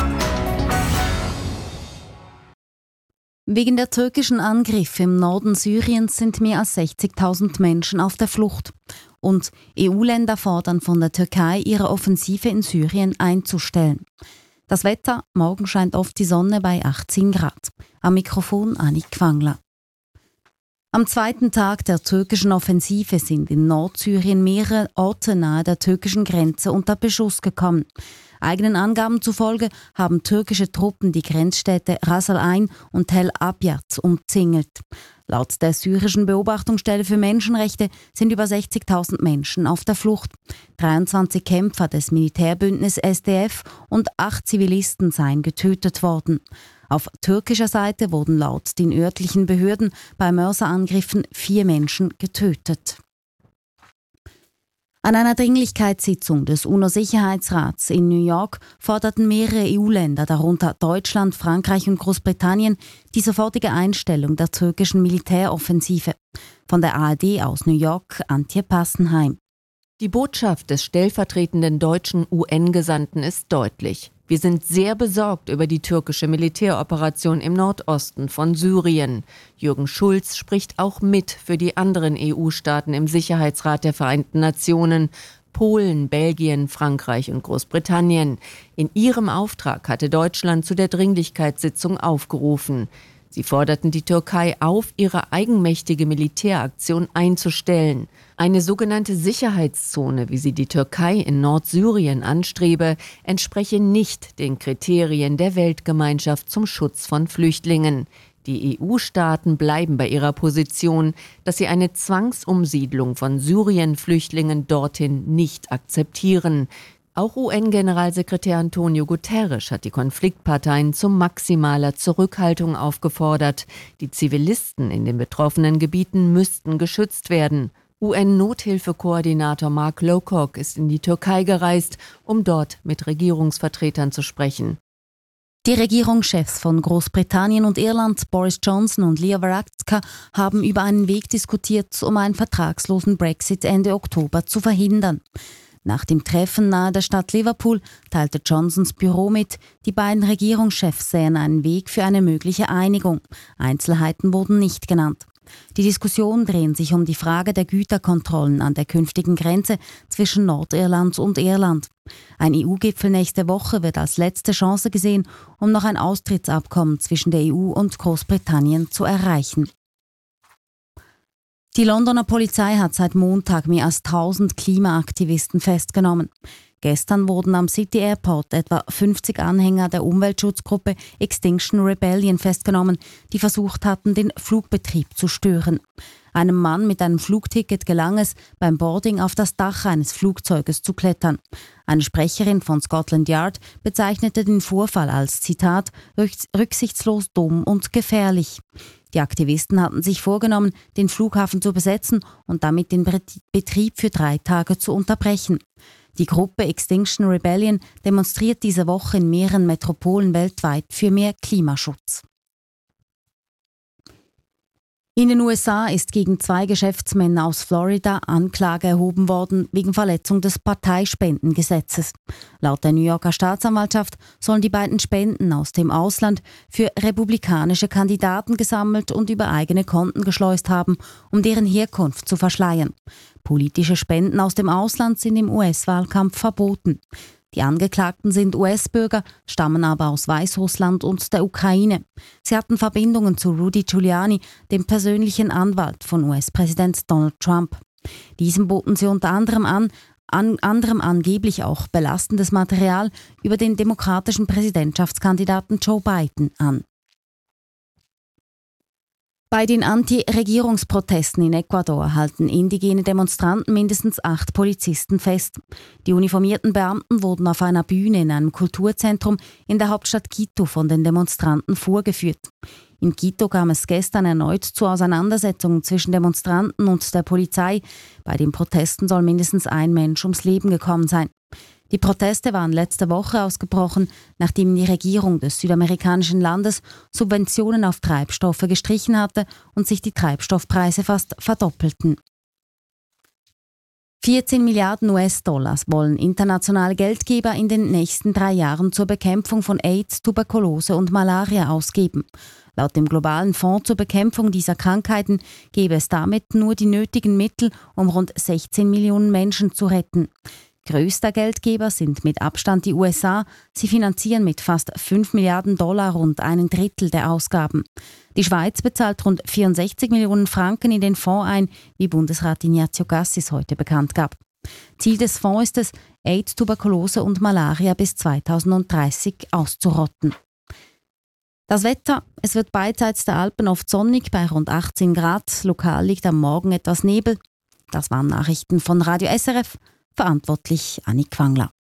Wegen der türkischen Angriffe im Norden Syriens sind mehr als 60.000 Menschen auf der Flucht. Und EU-Länder fordern von der Türkei, ihre Offensive in Syrien einzustellen. Das Wetter: morgen scheint oft die Sonne bei 18 Grad. Am Mikrofon Annik Quangler. Am zweiten Tag der türkischen Offensive sind in Nordsyrien mehrere Orte nahe der türkischen Grenze unter Beschuss gekommen. Eigenen Angaben zufolge haben türkische Truppen die Grenzstädte Ras al-Ain und Tel Abyad umzingelt. Laut der syrischen Beobachtungsstelle für Menschenrechte sind über 60.000 Menschen auf der Flucht. 23 Kämpfer des Militärbündnisses SDF und 8 Zivilisten seien getötet worden. Auf türkischer Seite wurden laut den örtlichen Behörden bei Mörserangriffen 4 Menschen getötet. An einer Dringlichkeitssitzung des UNO-Sicherheitsrats in New York forderten mehrere EU-Länder, darunter Deutschland, Frankreich und Großbritannien, die sofortige Einstellung der türkischen Militäroffensive. Von der ARD aus New York, Antje Passenheim. Die Botschaft des stellvertretenden deutschen UN-Gesandten ist deutlich. Wir sind sehr besorgt über die türkische Militäroperation im Nordosten von Syrien. Jürgen Schulz spricht auch mit für die anderen EU-Staaten im Sicherheitsrat der Vereinten Nationen: Polen, Belgien, Frankreich und Großbritannien. In ihrem Auftrag hatte Deutschland zu der Dringlichkeitssitzung aufgerufen. Sie forderten die Türkei auf, ihre eigenmächtige Militäraktion einzustellen. Eine sogenannte Sicherheitszone, wie sie die Türkei in Nordsyrien anstrebe, entspreche nicht den Kriterien der Weltgemeinschaft zum Schutz von Flüchtlingen. Die EU-Staaten bleiben bei ihrer Position, dass sie eine Zwangsumsiedlung von Syrien-Flüchtlingen dorthin nicht akzeptieren. Auch UN-Generalsekretär Antonio Guterres hat die Konfliktparteien zu maximaler Zurückhaltung aufgefordert. Die Zivilisten in den betroffenen Gebieten müssten geschützt werden. UN-Nothilfekoordinator Mark Lowcock ist in die Türkei gereist, um dort mit Regierungsvertretern zu sprechen. Die Regierungschefs von Großbritannien und Irland, Boris Johnson und Leo Varadkar, haben über einen Weg diskutiert, um einen vertragslosen Brexit Ende Oktober zu verhindern. Nach dem Treffen nahe der Stadt Liverpool teilte Johnsons Büro mit, die beiden Regierungschefs sähen einen Weg für eine mögliche Einigung. Einzelheiten wurden nicht genannt. Die Diskussionen drehen sich um die Frage der Güterkontrollen an der künftigen Grenze zwischen Nordirland und Irland. Ein EU-Gipfel nächste Woche wird als letzte Chance gesehen, um noch ein Austrittsabkommen zwischen der EU und Großbritannien zu erreichen. Die Londoner Polizei hat seit Montag mehr als 1000 Klimaaktivisten festgenommen. Gestern wurden am City Airport etwa 50 Anhänger der Umweltschutzgruppe Extinction Rebellion festgenommen, die versucht hatten, den Flugbetrieb zu stören. Einem Mann mit einem Flugticket gelang es, beim Boarding auf das Dach eines Flugzeuges zu klettern. Eine Sprecherin von Scotland Yard bezeichnete den Vorfall als, Zitat, rücksichtslos, dumm und gefährlich. Die Aktivisten hatten sich vorgenommen, den Flughafen zu besetzen und damit den Betrieb für 3 Tage zu unterbrechen. Die Gruppe Extinction Rebellion demonstriert diese Woche in mehreren Metropolen weltweit für mehr Klimaschutz. In den USA ist gegen 2 Geschäftsmänner aus Florida Anklage erhoben worden wegen Verletzung des Parteispendengesetzes. Laut der New Yorker Staatsanwaltschaft sollen die beiden Spenden aus dem Ausland für republikanische Kandidaten gesammelt und über eigene Konten geschleust haben, um deren Herkunft zu verschleiern. Politische Spenden aus dem Ausland sind im US-Wahlkampf verboten. Die Angeklagten sind US-Bürger, stammen aber aus Weißrussland und der Ukraine. Sie hatten Verbindungen zu Rudy Giuliani, dem persönlichen Anwalt von US-Präsident Donald Trump. Diesem boten sie unter anderem angeblich auch belastendes Material über den demokratischen Präsidentschaftskandidaten Joe Biden an. Bei den Anti-Regierungsprotesten in Ecuador halten indigene Demonstranten mindestens 8 Polizisten fest. Die uniformierten Beamten wurden auf einer Bühne in einem Kulturzentrum in der Hauptstadt Quito von den Demonstranten vorgeführt. In Quito kam es gestern erneut zu Auseinandersetzungen zwischen Demonstranten und der Polizei. Bei den Protesten soll mindestens ein Mensch ums Leben gekommen sein. Die Proteste waren letzte Woche ausgebrochen, nachdem die Regierung des südamerikanischen Landes Subventionen auf Treibstoffe gestrichen hatte und sich die Treibstoffpreise fast verdoppelten. 14 Milliarden US-Dollar wollen internationale Geldgeber in den nächsten 3 Jahren zur Bekämpfung von AIDS, Tuberkulose und Malaria ausgeben. Laut dem globalen Fonds zur Bekämpfung dieser Krankheiten gäbe es damit nur die nötigen Mittel, um rund 16 Millionen Menschen zu retten. Größter Geldgeber sind mit Abstand die USA. Sie finanzieren mit fast 5 Milliarden Dollar rund 1/3 der Ausgaben. Die Schweiz bezahlt rund 64 Millionen Franken in den Fonds ein, wie Bundesrat Ignazio Cassis heute bekannt gab. Ziel des Fonds ist es, AIDS, Tuberkulose und Malaria bis 2030 auszurotten. Das Wetter: Es wird beidseits der Alpen oft sonnig bei rund 18 Grad. Lokal liegt am Morgen etwas Nebel. Das waren Nachrichten von Radio SRF. Verantwortlich Annik Quangler.